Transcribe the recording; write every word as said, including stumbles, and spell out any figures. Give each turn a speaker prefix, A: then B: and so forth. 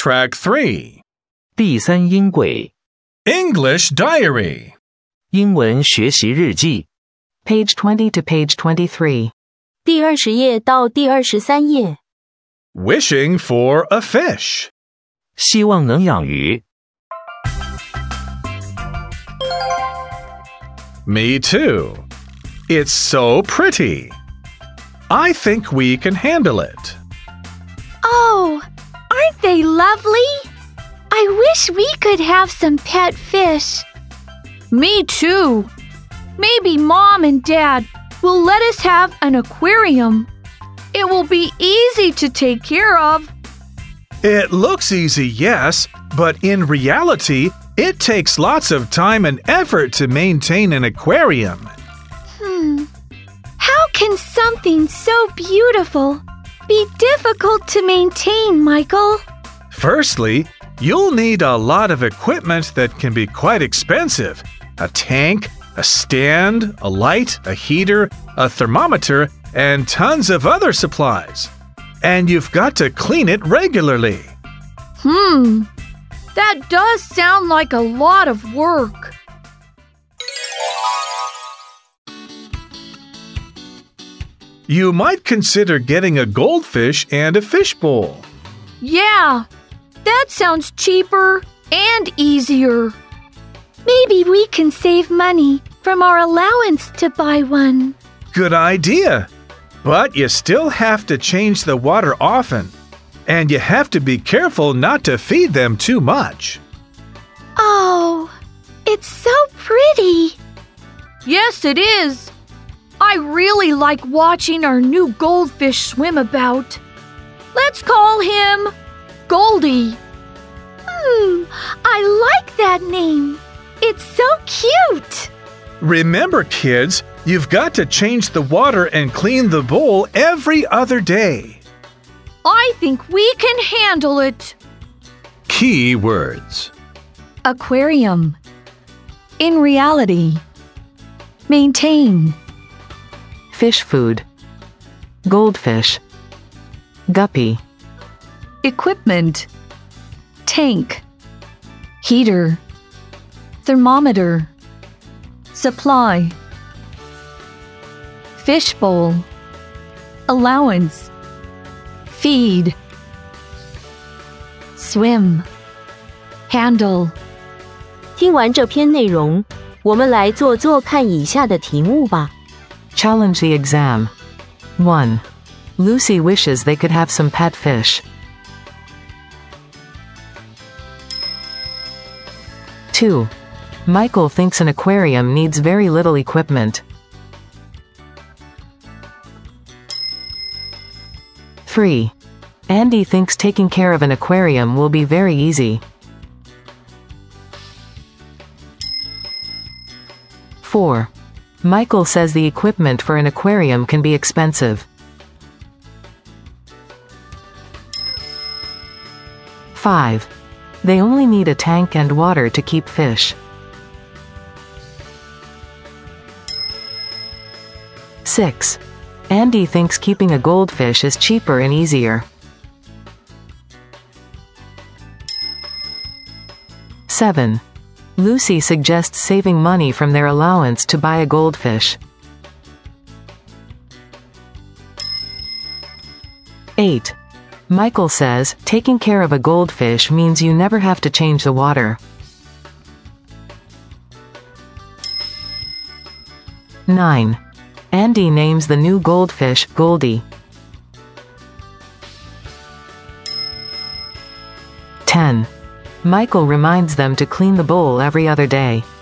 A: Track three.
B: 第三音轨
A: English Diary.
B: 英文学习日记
C: Page twenty to page twenty-three.
D: 第二十页到第二十三页。
A: Wishing for a fish.
B: 希望能养鱼
A: Me too. It's so pretty. I think we can handle it.
E: Oh, aren't they lovely? I wish we could have some pet fish.
F: Me too. Maybe Mom and Dad will let us have an aquarium. It will be easy to take care of.
A: It looks easy, yes, but in reality, it takes lots of time and effort to maintain an aquarium.
E: Hmm. How can something so beautiful be difficult to maintain, Michael?
A: Firstly, you'll need a lot of equipment that can be quite expensive. A tank, a stand, a light, a heater, a thermometer, and tons of other supplies. And you've got to clean it regularly.
F: Hmm. That does sound like a lot of work.
A: You might consider getting a goldfish and a fishbowl.
F: Yeah, that sounds cheaper and easier.
E: Maybe we can save money from our allowance to buy one.
A: Good idea. But you still have to change the water often. And you have to be careful not to feed them too much.
E: Oh, it's so pretty.
F: Yes, it is. I really like watching our new goldfish swim about. Let's call him Goldie.
E: Hmm, I like that name. It's so cute.
A: Remember, kids, you've got to change the water and clean the bowl every other day.
F: I think we can handle it.
A: Key words.
F: Aquarium. In reality. Maintain.
C: Fish food. Goldfish. Guppy.
F: Equipment. Tank. Heater. Thermometer. Supply. Fishbowl. Allowance. Feed. Swim. Handle.
D: 听完这篇内容，我们来做做看以下的题目吧。
C: Challenge the exam. one. Lucy wishes they could have some pet fish. two. Michael thinks an aquarium needs very little equipment. three. Andy thinks taking care of an aquarium will be very easy. four. Michael says the equipment for an aquarium can be expensive. five. They only need a tank and water to keep fish. six. Andy thinks keeping a goldfish is cheaper and easier. seven. Lucy suggests saving money from their allowance to buy a goldfish. eight. Michael says, taking care of a goldfish means you never have to change the water. nine. Andy names the new goldfish Goldie. ten. Michael reminds them to clean the bowl every other day.